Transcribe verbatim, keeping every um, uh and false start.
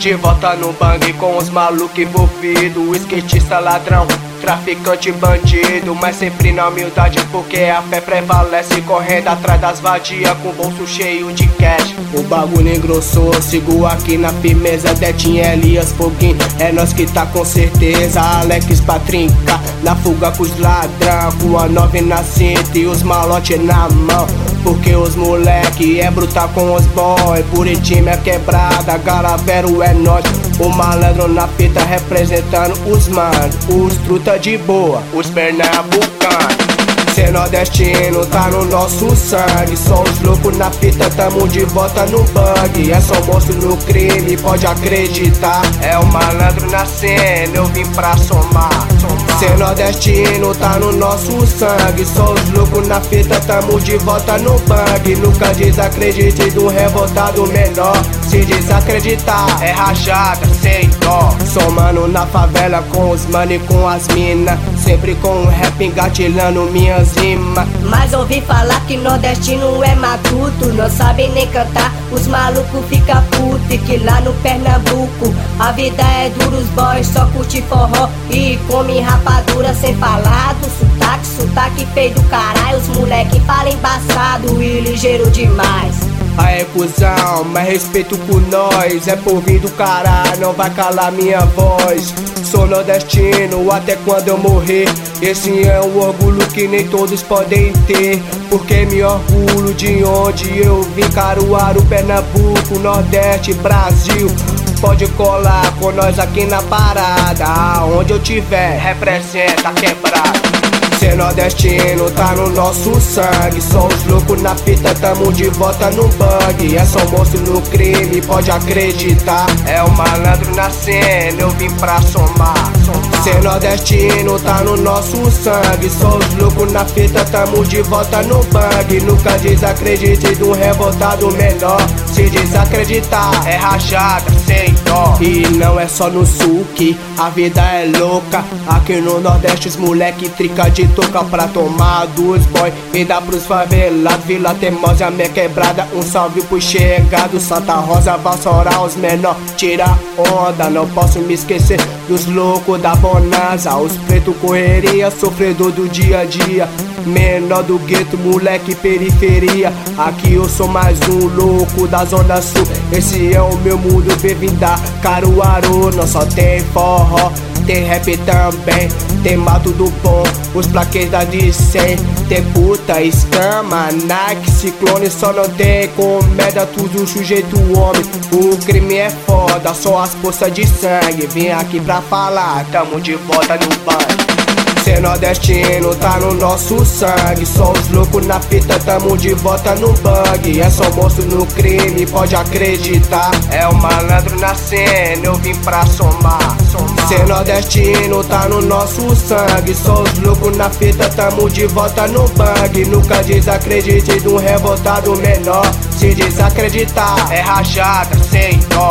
De volta no bang com os malucos envolvidos, o skatista ladrão, traficante bandido, mas sempre na humildade porque a fé prevalece, correndo atrás das vadias com o bolso cheio de cash. O bagulho engrossou, sigo aqui na firmeza, Detinho, Elias, Foguinho, é nós que tá com certeza. Alex pra trincar, na fuga com os ladrão, com a nove na cinta e os malote na mão. Porque os moleque é brutal com os boy, Buritima é quebrada, Garavero é nós. O malandro na fita representando os manos, os truta de boa, os pernambucanos. Ser nordestino tá no nosso sangue, só os loucos na fita, tamo de volta no bug. É só monstro no crime, pode acreditar. É o malandro na cena, eu vim pra somar, somar. Ser nordestino tá no nosso sangue, só os loucos na fita, tamo de volta no bug. Nunca desacredite do revoltado menor, se desacreditar é rachada sem dó. Somando na favela com os mano e com as mina, sempre com o rap engatilhando minhas rimas. Mas ouvi falar que nordestino é matuto, não sabem nem cantar, os malucos fica puto. E que lá no Pernambuco a vida é dura, os boys só curte forró e come rapadura. Sem falar do sotaque, sotaque feio do caralho, os moleque falam embaçado e ligeiro demais. Aê cuzão, mas respeito com nós, é por vir do caralho, não vai calar minha voz. Sou nordestino até quando eu morrer, esse é um orgulho que nem todos podem ter. Porque me orgulho de onde eu vim, Caruaru, Pernambuco, Nordeste, Brasil. Pode colar com nós aqui na parada, aonde eu tiver, representa quebrada. Ser nordestino tá no nosso sangue, só os loucos na fita, tamo de volta no bug. É só monstro no crime, pode acreditar. É o malandro na cena, eu vim pra somar, somar. Ser nordestino tá no nosso sangue, só os loucos na fita, tamo de volta no bug. Nunca desacredite do revoltado menor, se desacreditar é rachada sem dó. E não é só no sul que a vida é louca, aqui no Nordeste os moleque trica de toca pra tomar dos boy e dá pros favelados, Vila Teimosa, a minha quebrada. Um salve pro chegado, Santa Rosa, Valsoral, os menor, tira onda. Não posso me esquecer dos loucos da bonança, os preto correria, sofredor do dia a dia, menor do gueto, moleque periferia. Aqui eu sou mais um louco da Zona Sul, esse é o meu mundo, bem-vinda Caruaru. Não só tem forró, tem rap também, tem mato do bom, os plaquetas de cem. Tem puta, escama, Nike, ciclone, só não tem comédia, tudo sujeito homem. O crime é foda, só as poças de sangue. Vim aqui pra falar, tamo de volta no banho. Ser nordestino tá no nosso sangue, só os loucos na fita, tamo de volta no bug. É só monstro no crime, pode acreditar. É o malandro na cena, eu vim pra somar, somar. Ser nordestino tá no nosso sangue, só os loucos na fita, tamo de volta no bug. Nunca desacredite do revoltado menor, se desacreditar é rachada sem dó.